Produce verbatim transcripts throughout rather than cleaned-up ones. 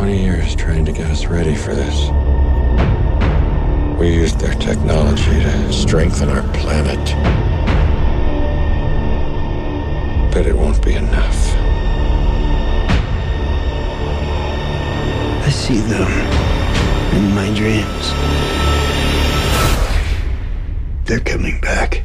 twenty years trying to get us ready for this. We used their technology to strengthen our planet. But it won't be enough. I see them in my dreams. They're coming back.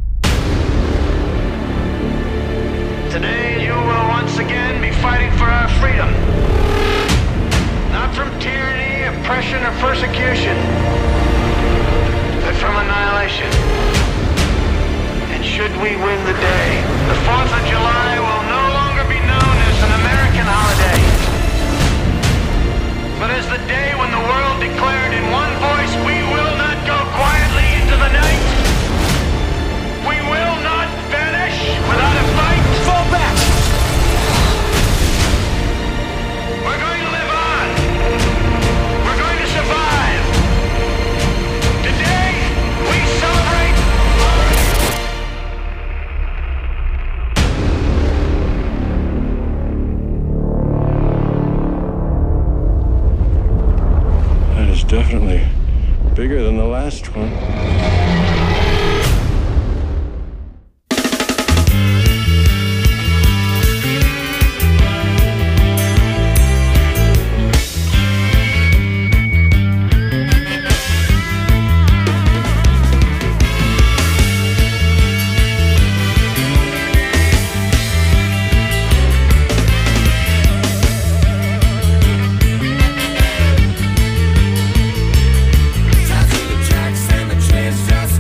Today, you will once again be fighting for our freedom. Not from tyranny, oppression, or persecution, but from annihilation. And should we win the day, the fourth of July will no longer be known as an American holiday, but as the day when the world declared in one voice, we will not go quietly into the night. We will not vanish without a fight. Fall back! We're going to live on. We're going to survive. Today, we celebrate. That is definitely bigger than the last one. Just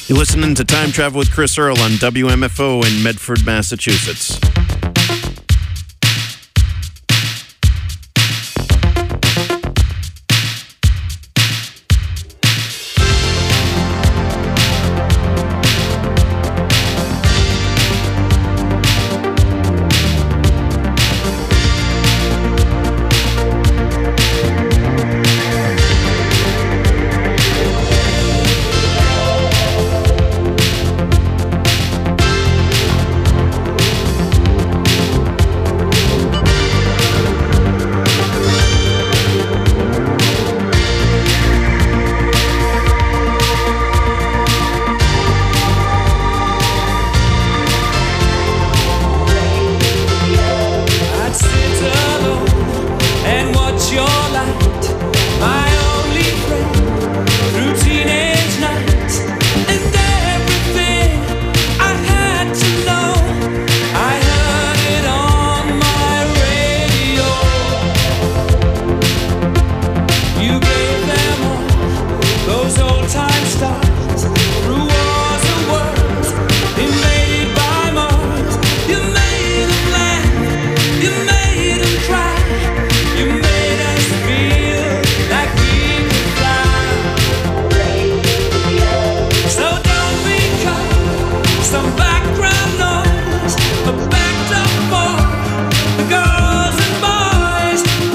You're listening to Time Travel with Chris Earl on W M F O in Medford, Massachusetts.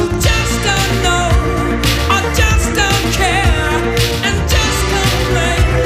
Rain.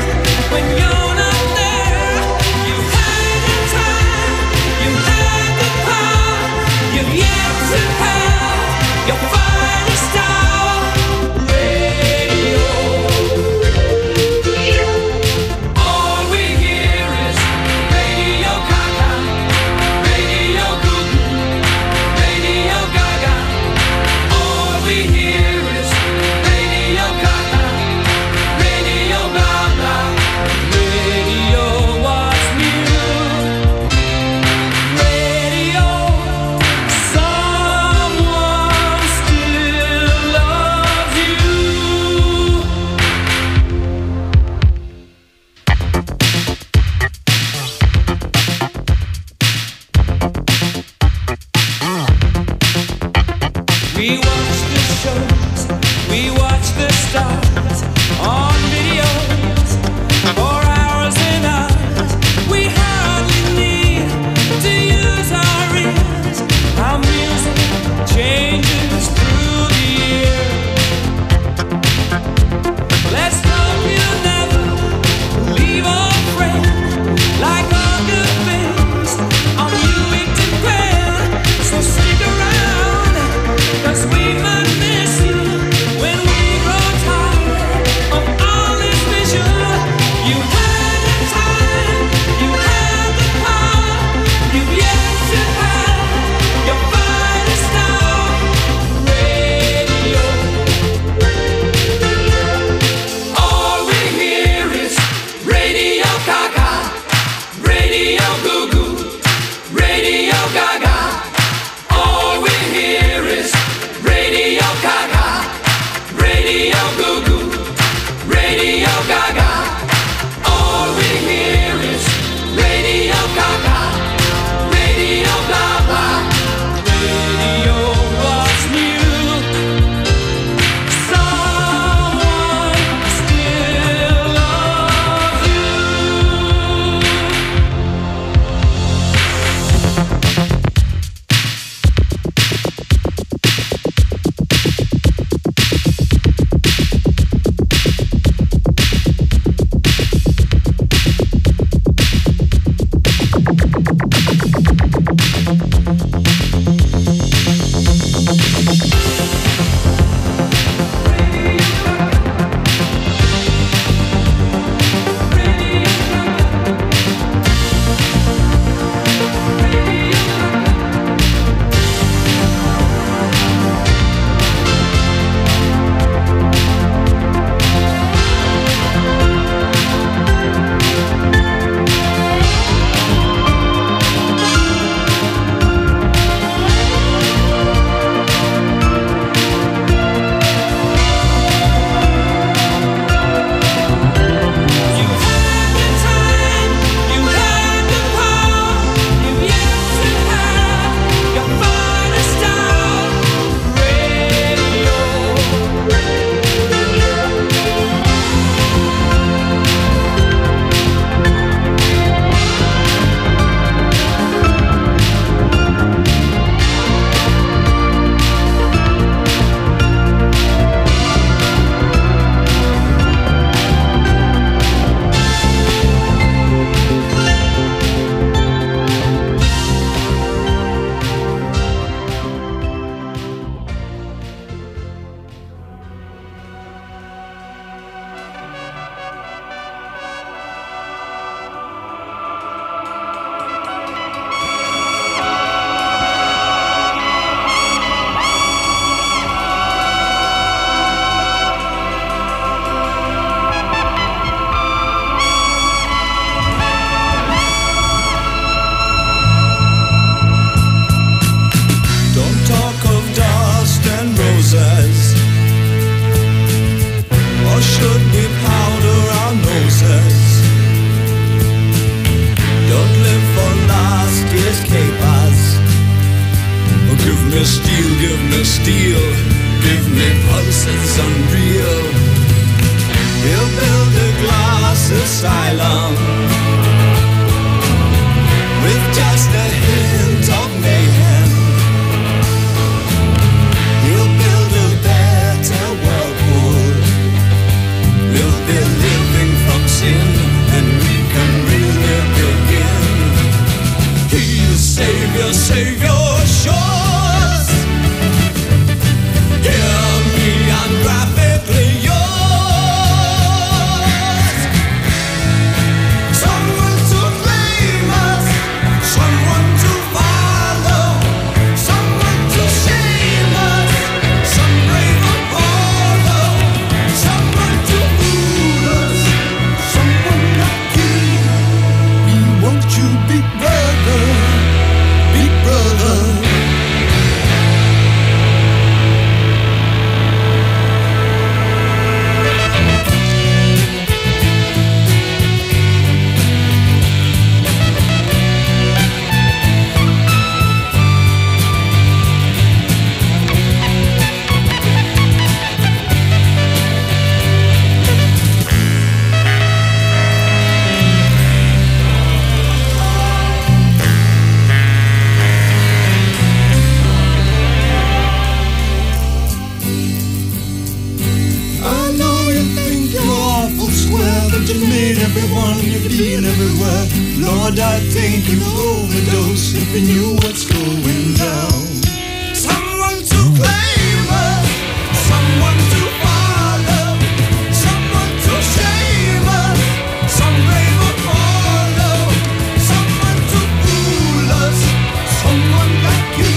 made everyone, you've been everywhere. Lord, I think you overdose if you knew what's going down. Someone to blame us, someone to follow, someone to shame us, some blame or follow, someone to fool us, someone like you.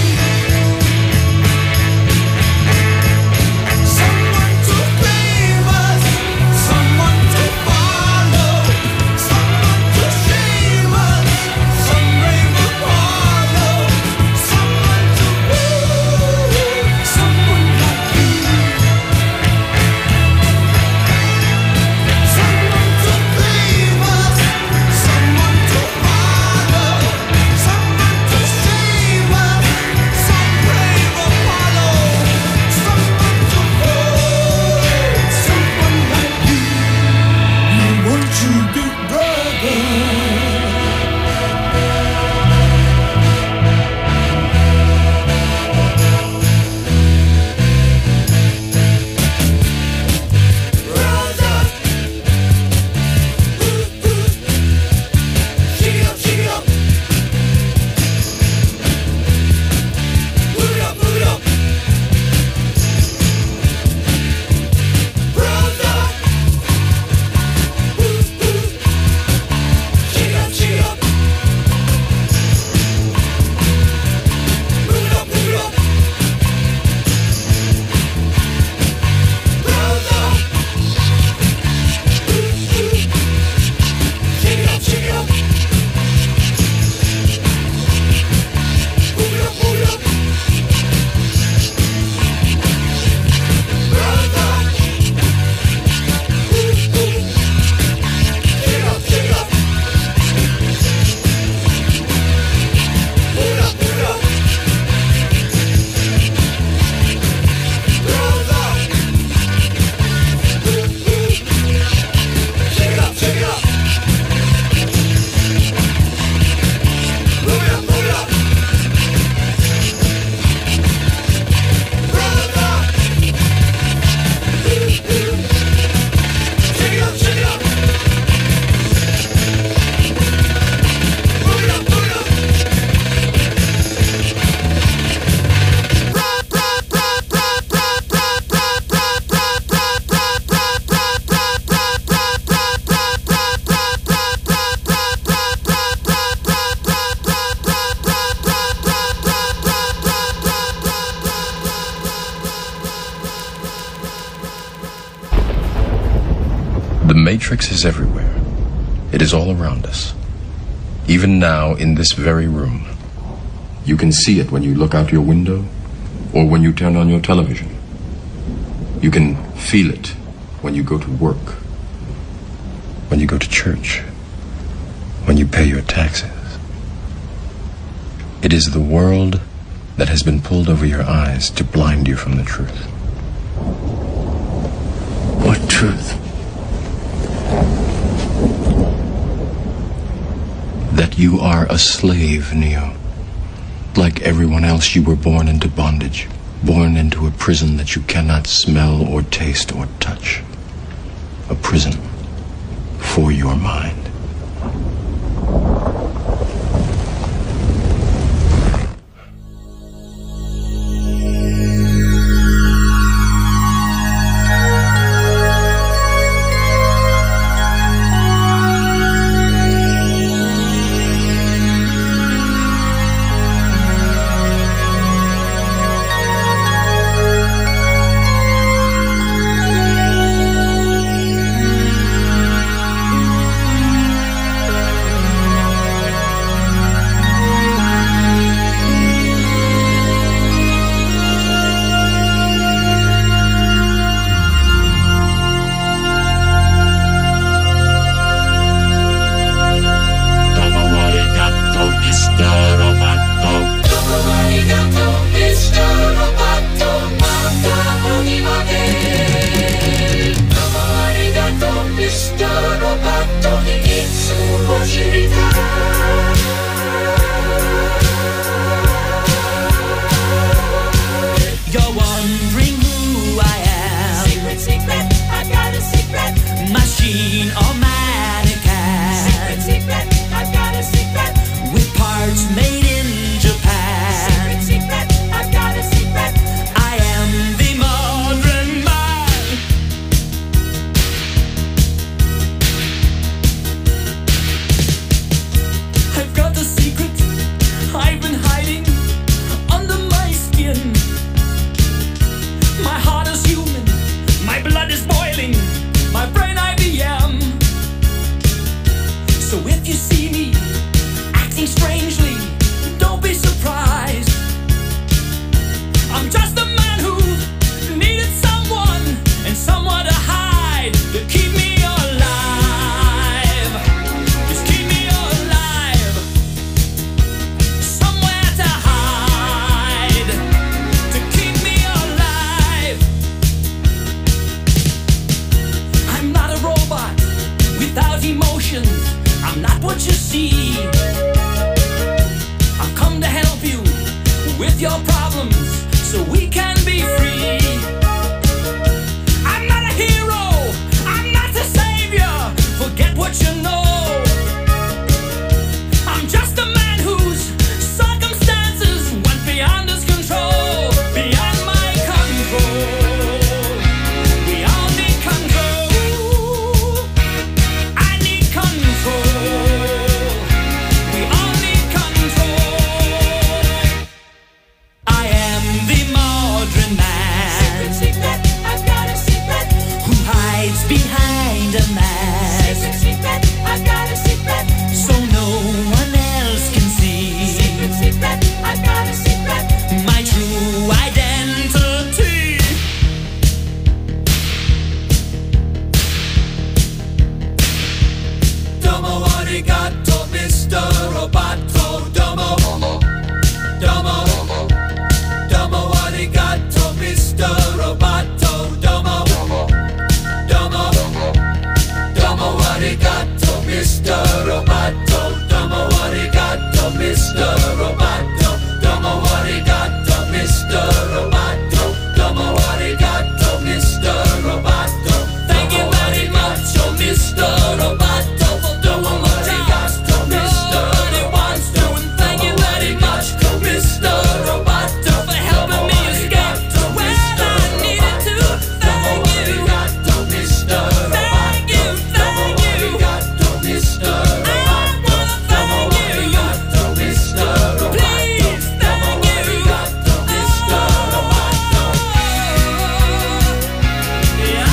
Someone to blame us, someone to follow, someone to shame us, some blame or follow, someone to fool, someone like you. Someone to blame us, someone to follow, someone to shame us, some blame or follow, someone to fool, someone like you. Won't you, big brother? Brother, ooh, ooh, shake it up, shake it up, move it up, move it up, brother, ooh, ooh, shake it up, shake it up, move it up, move it up, brother, ooh, ooh, shake it up, shake it up, move it up, move it up, brother, ooh, ooh, shake it up, shake it up, move it up, move it up, brother, ooh, ooh, shake it up, shake it up, move it up, move it up, brother, ooh, ooh, shake it up, shake it up, move it up, move it up. The Matrix is everywhere. It is all around us. Even now, in this very room. You can see it when you look out your window or when you turn on your television. You can feel it when you go to work, when you go to church, when you pay your taxes. It is the world that has been pulled over your eyes to blind you from the truth. What truth? That you are a slave, Neo. Like everyone else, you were born into bondage, born into a prison that you cannot smell or taste or touch. A prison for your mind. Machine or man? emotions, I'm not what you see. I've come to help you with your problems so we can be free. I'm not a hero, I'm not a savior, forget what you know. I'm just a man whose circumstances went beyond his control, beyond my control. We all need control. I need control. We all need control. I am the modern man. Secret, secret, I've got a secret. Who hides behind a mask. Secret, secret, I've got a secret. So no one else can see. Secret, secret, I've got a secret. My true identity. Domo arigato, Mister Roboto. Domo, domo, domo arigato, Mister Roboto. Domo, domo, domo arigato, Mister Roboto. Domo arigato, Mister Roboto. Domo arigato, Mister Roboto. Domo arigato, Mister Roboto. Thank you very much, oh Mister Roboto, for doing what he has to, Mister He wants to, and thank you very much, Mister Roboto, for helping me escape to where I needed to. Thank you, Mister Thank you, thank you, Mister I wanna thank you, Mister Please, thank you, Mister Roboto. Yeah.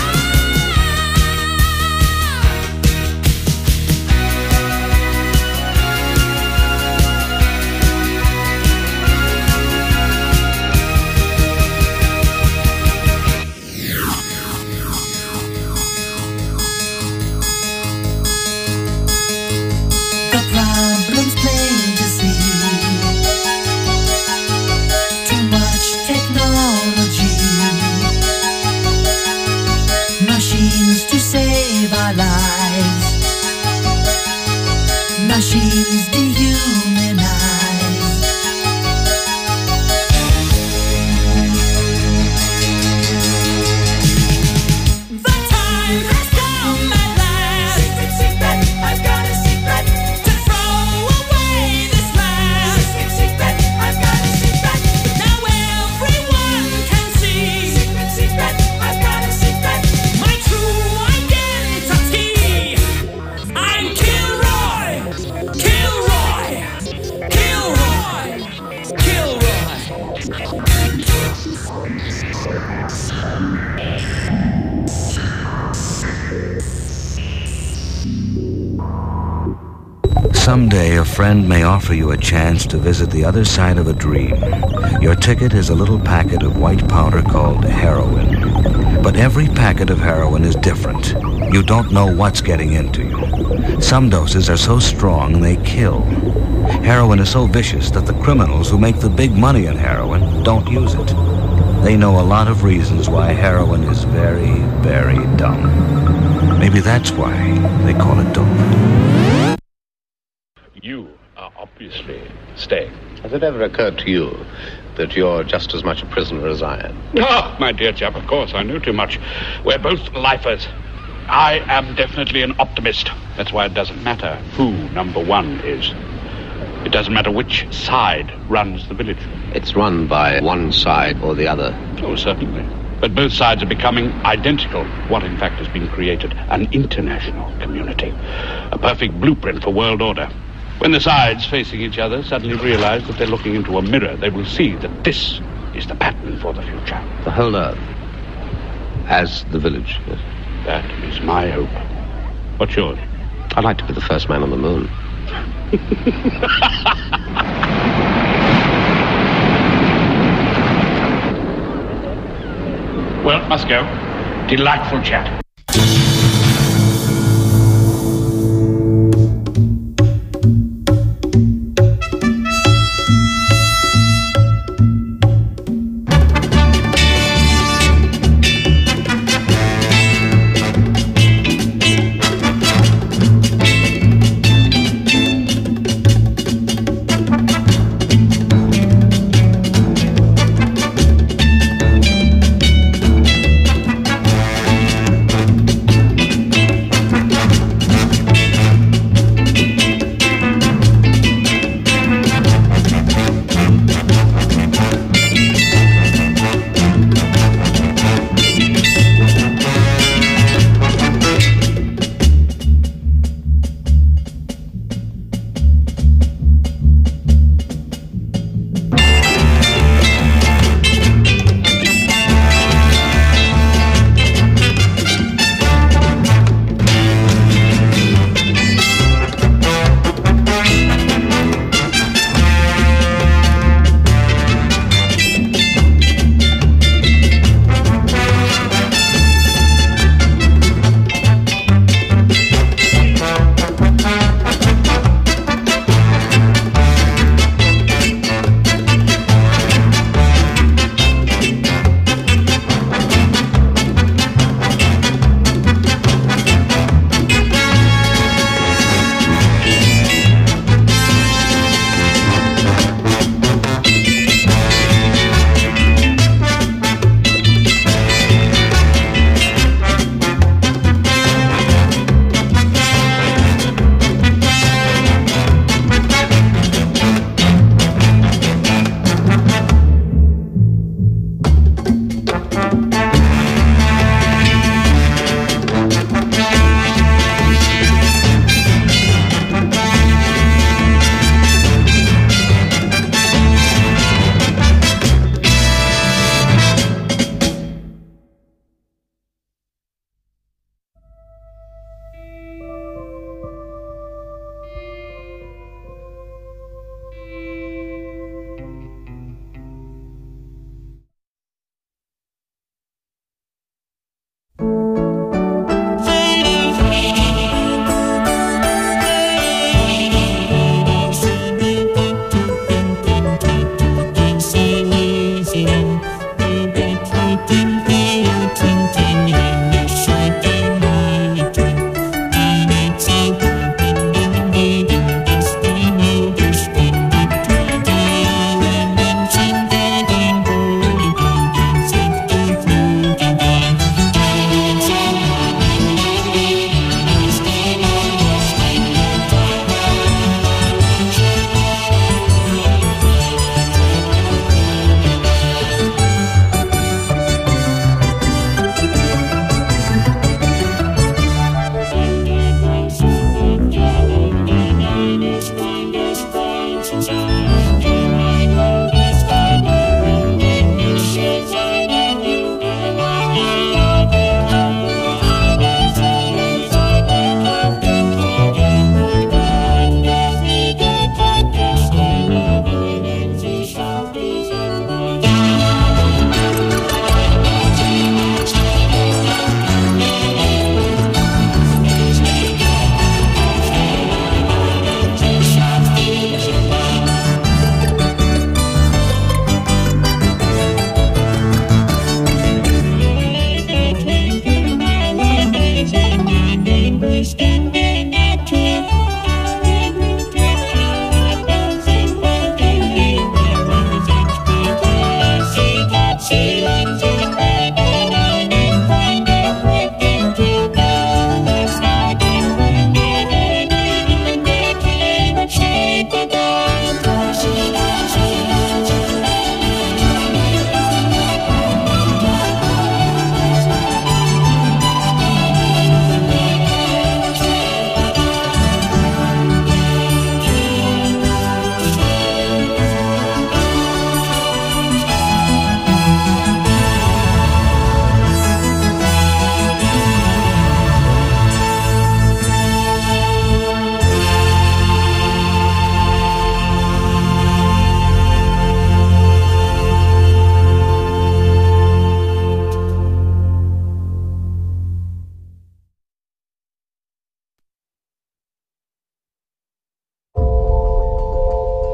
The problem's plain to see. Too much technology. Machines to save our lives. Machines dehumanize. The time has come at last. Secret, secret, I've got a secret. To throw away this mask. Secret, secret, I've got a secret. Now everyone can see. Secret, secret, I've got a secret. My true identity. I'm Kilroy. Kilroy. Kilroy. Kilroy. Someday, a friend may offer you a chance to visit the other side of a dream. Your ticket is a little packet of white powder called heroin. But every packet of heroin is different. You don't know what's getting into you. Some doses are so strong they kill. Heroin is so vicious that the criminals who make the big money in heroin don't use it. They know a lot of reasons why heroin is very, very dumb. Maybe that's why they call it dope. You are obviously staying. Has it ever occurred to you that you're just as much a prisoner as I am? Ah, my dear chap, of course, I know too much. We're both lifers. I am definitely an optimist. That's why it doesn't matter who number one is. It doesn't matter which side runs the village. It's run by one side or the other. Oh, certainly. But both sides are becoming identical. What, in fact, has been created? An international community. A perfect blueprint for world order. When the sides facing each other suddenly realize that they're looking into a mirror, they will see that this is the pattern for the future. The whole Earth. As the village. Yes. That is my hope. What's yours? I'd like to be the first man on the moon. Well, must go. Delightful chat.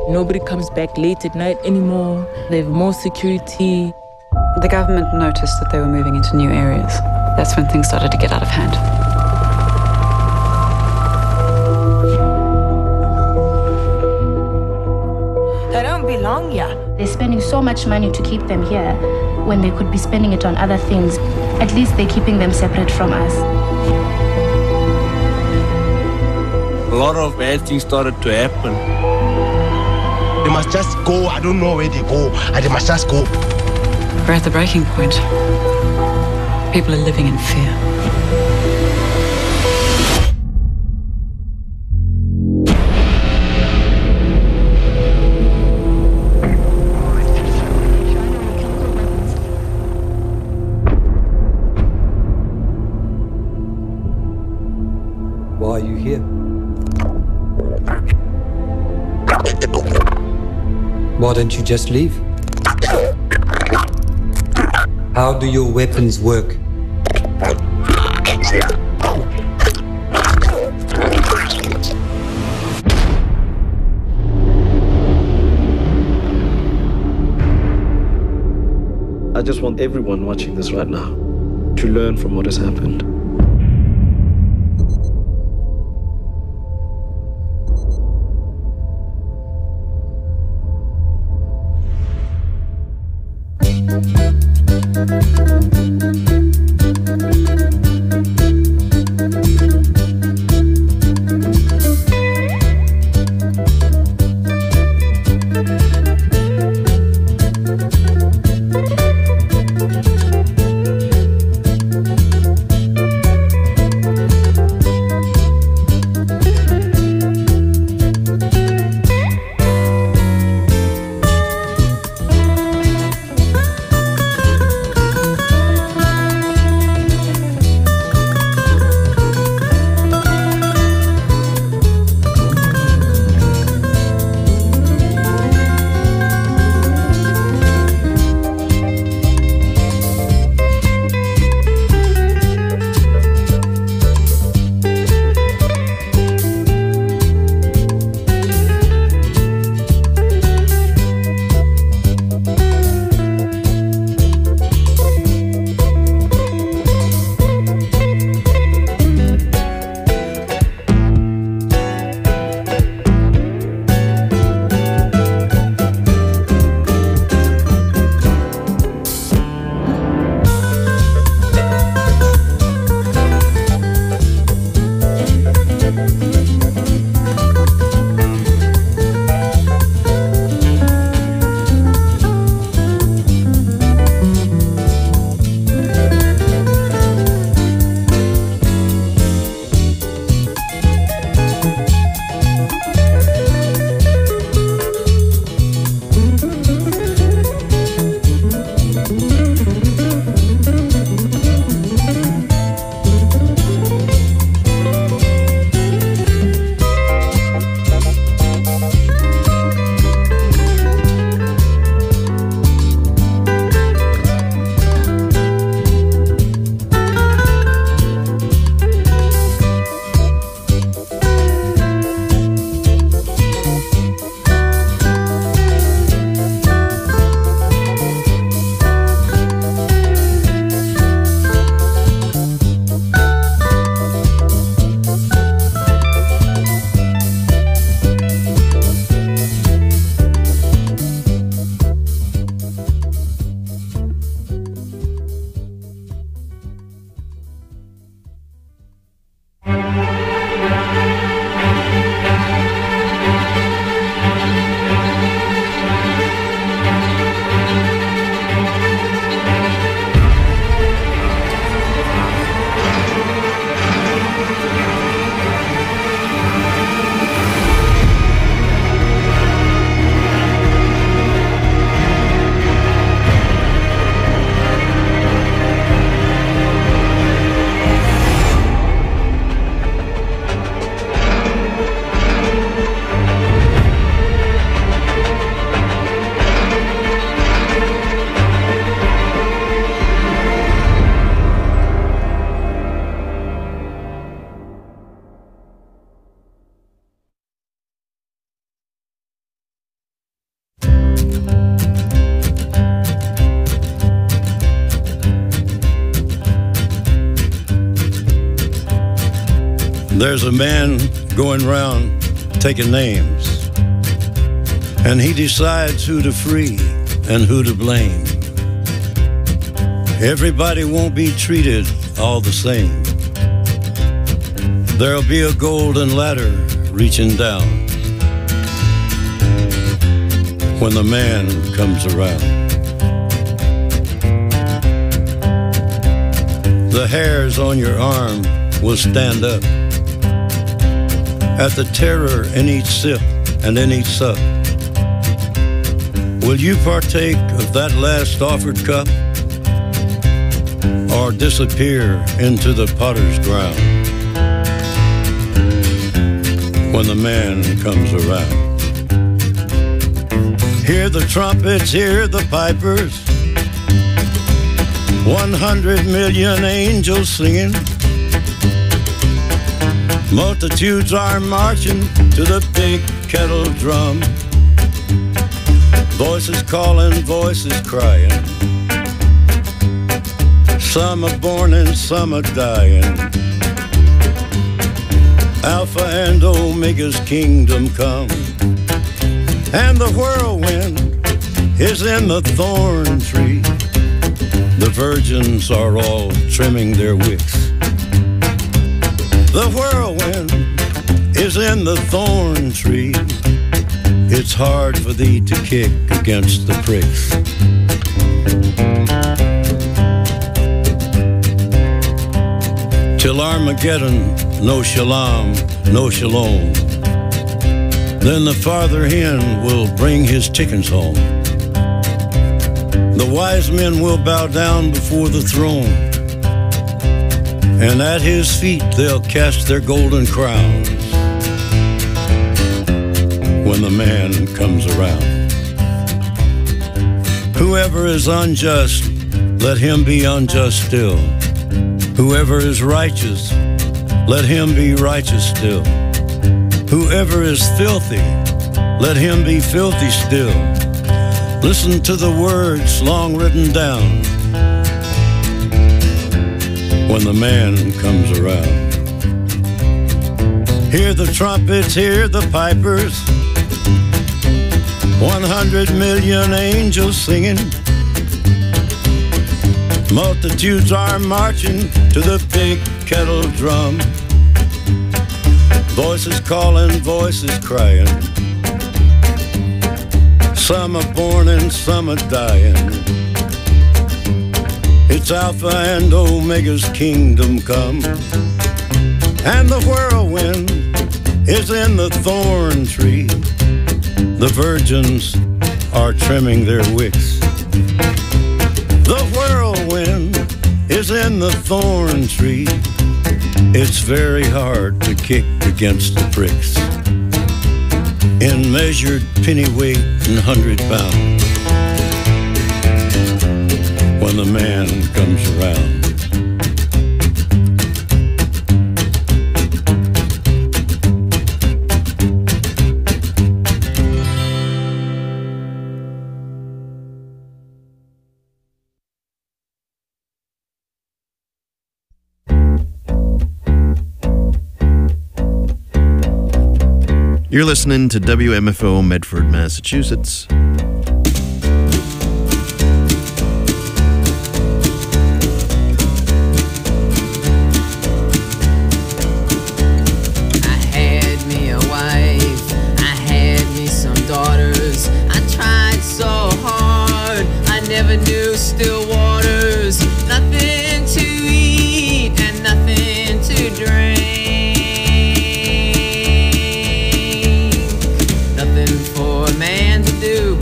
Nobody comes back late at night anymore. They have more security. The government noticed that they were moving into new areas. That's when things started to get out of hand. They don't belong here. They're spending so much money to keep them here when they could be spending it on other things. At least they're keeping them separate from us. A lot of bad things started to happen. They must just go. I don't know where they go. And they must just go. We're at the breaking point. People are living in fear. Why are you here? Why don't you just leave? How do your weapons work? I just want everyone watching this right now to learn from what has happened. There's a man going round taking names, and he decides who to free and who to blame. Everybody won't be treated all the same. There'll be a golden ladder reaching down when the man comes around. The hairs on your arm will stand up at the terror in each sip and in each sup. Will you partake of that last offered cup, or disappear into the potter's ground when the man comes around? Hear the trumpets, hear the pipers, one hundred million angels singing. Multitudes are marching to the big kettle drum. Voices calling, voices crying. Some are born and some are dying. Alpha and Omega's kingdom come, and the whirlwind is in the thorn tree. The virgins are all trimming their wicks. The whirlwind is in the thorn tree. It's hard for thee to kick against the pricks. Till Armageddon, no shalom, no shalom. Then the father hen will bring his chickens home. The wise men will bow down before the throne, and at his feet they'll cast their golden crowns when the man comes around. Whoever is unjust, let him be unjust still. Whoever is righteous, let him be righteous still. Whoever is filthy, let him be filthy still. Listen to the words long written down when the man comes around. Hear the trumpets, hear the pipers, one hundred million angels singing. Multitudes are marching to the big kettle drum. Voices calling, voices crying. Some are born and some are dying. It's Alpha and Omega's kingdom come, and the whirlwind is in the thorn tree. The virgins are trimming their wicks. The whirlwind is in the thorn tree. It's very hard to kick against the pricks. In measured penny weight and hundred pounds when the man comes around. You're listening to W M F O Medford, Massachusetts. I had me a wife, I had me some daughters. I tried so hard, I never knew still waters. Nothing to eat and nothing to drink. Man to do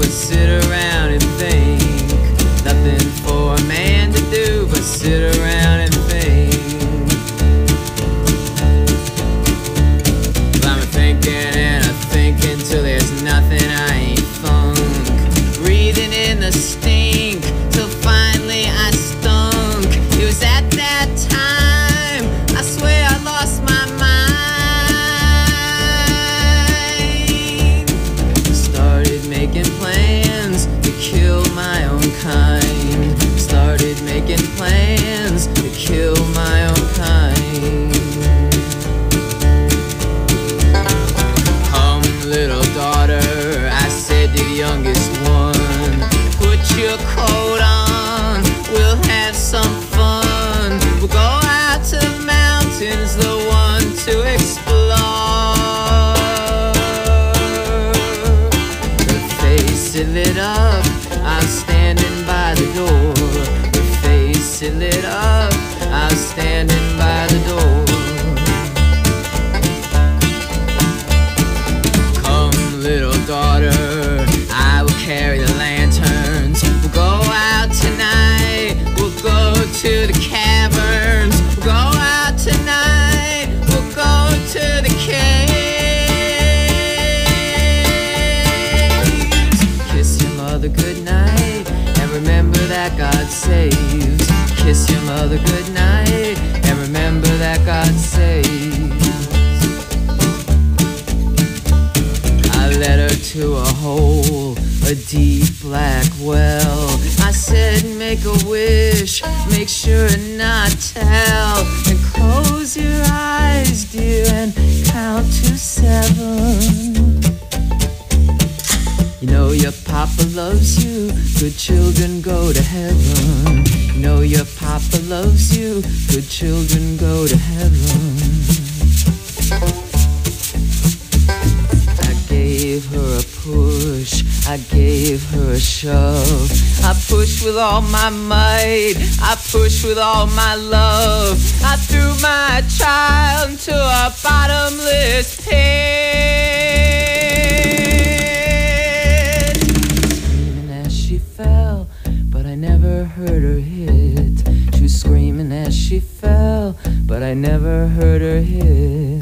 another good night, and remember that God saves. I led her to a hole, a deep black well. I said, make a wish, make sure not tell, and close your eyes, dear, and count to seven. You know your papa loves you, good children go to heaven. You know your papa loves you, good children go to heaven. I gave her a push, I gave her a shove. I pushed with all my might, I pushed with all my love. I threw my child into a bottomless pit. Screaming as she fell, but I never heard her hit. She was screaming as she fell, but I never heard her hit.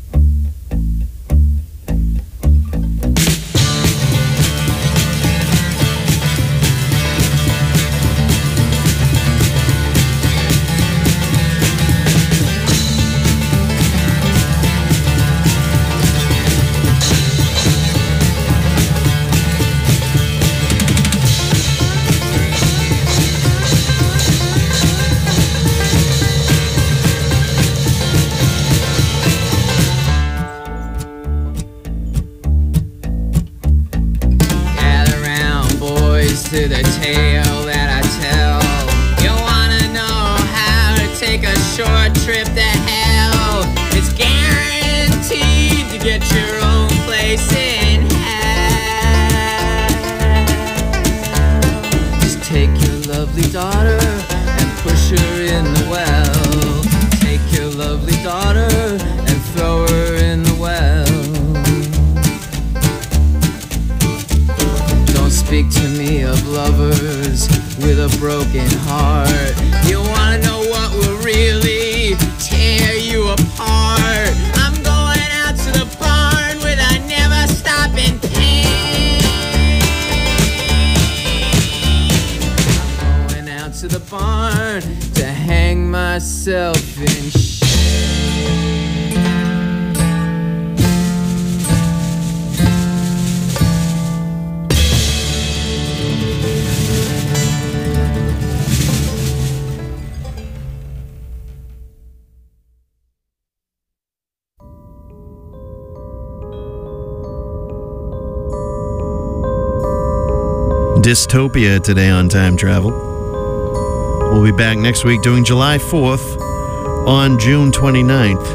To the tale that I tell. You wanna know how to take a short trip to hell? It's guaranteed to get your own place in hell. Just take your lovely daughter and push her in the well. Take your lovely daughter and throw her in the well. Speak to me of lovers with a broken heart. You wanna know what will really tear you apart? I'm going out to the barn with a never stopping pain. I'm going out to the barn to hang myself in shame. Dystopia today on Time Travel. We'll be back next week doing July fourth on June twenty-ninth.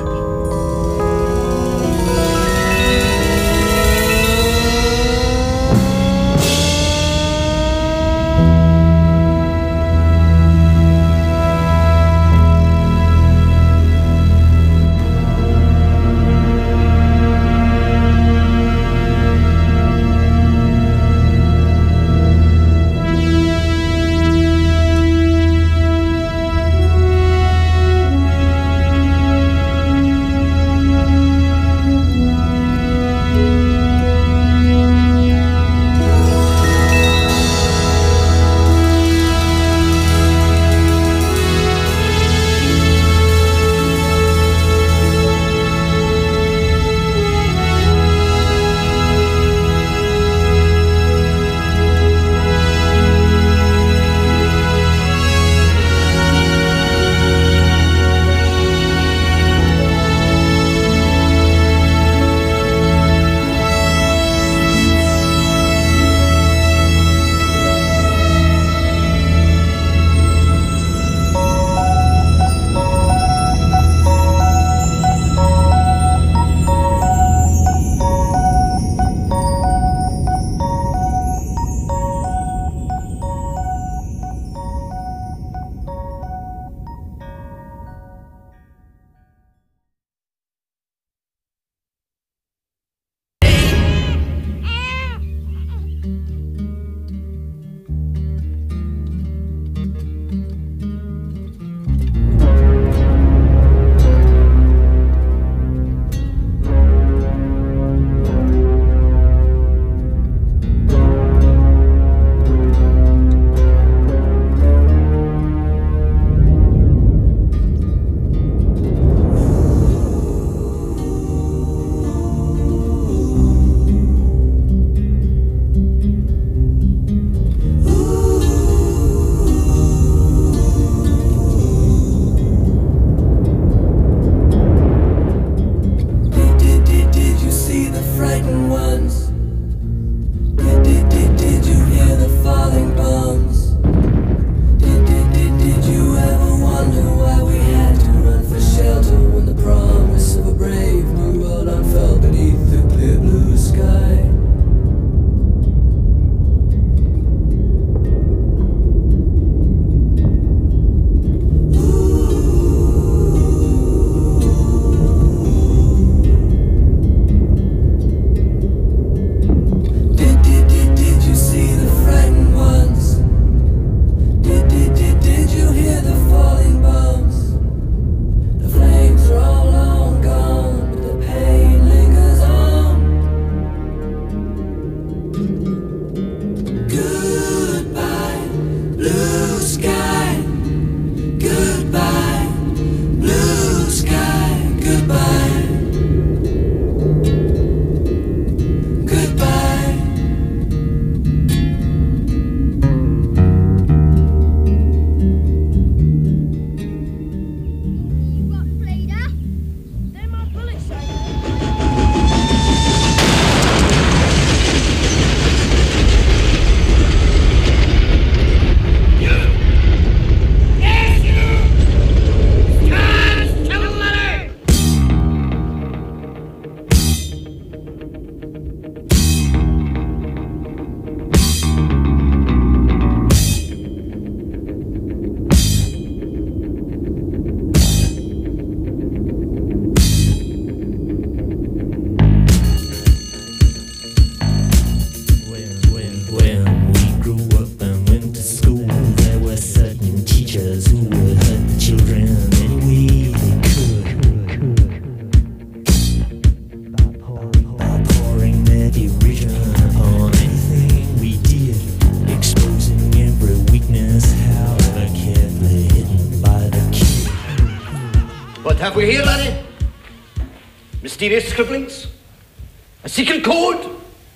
we here, laddie? Mysterious scribblings? A secret code?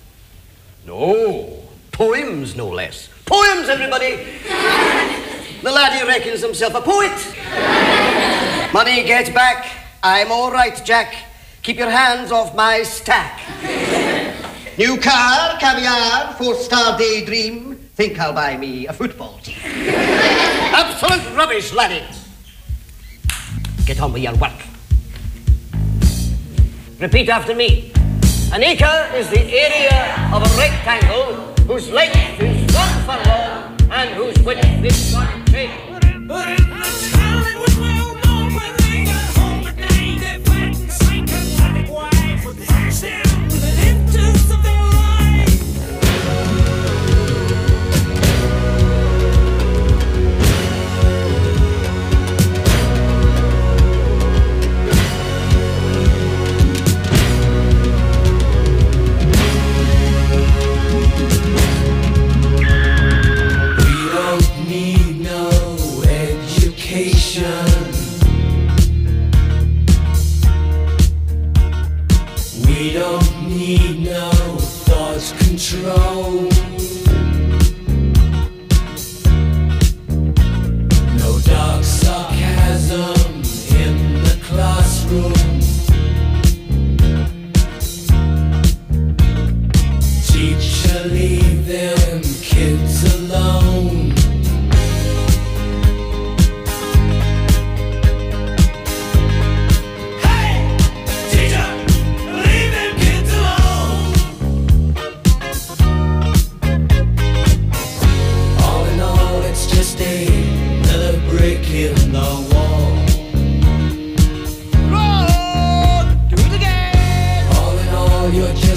No. Poems, no less. Poems, everybody! The laddie reckons himself a poet. Money, get back. I'm all right, Jack. Keep your hands off my stack. New car, caviar, four-star daydream. Think I'll buy me a football team. Absolute rubbish, laddie. Get on with your work. Repeat after me. An acre is the area of a rectangle whose length is one furlong and whose width is one cubit. We don't need no thought control. No dark sarcasm in the classroom. Teacher, leave them kids alone. In the wall. Roll, do it again. All in all, you're just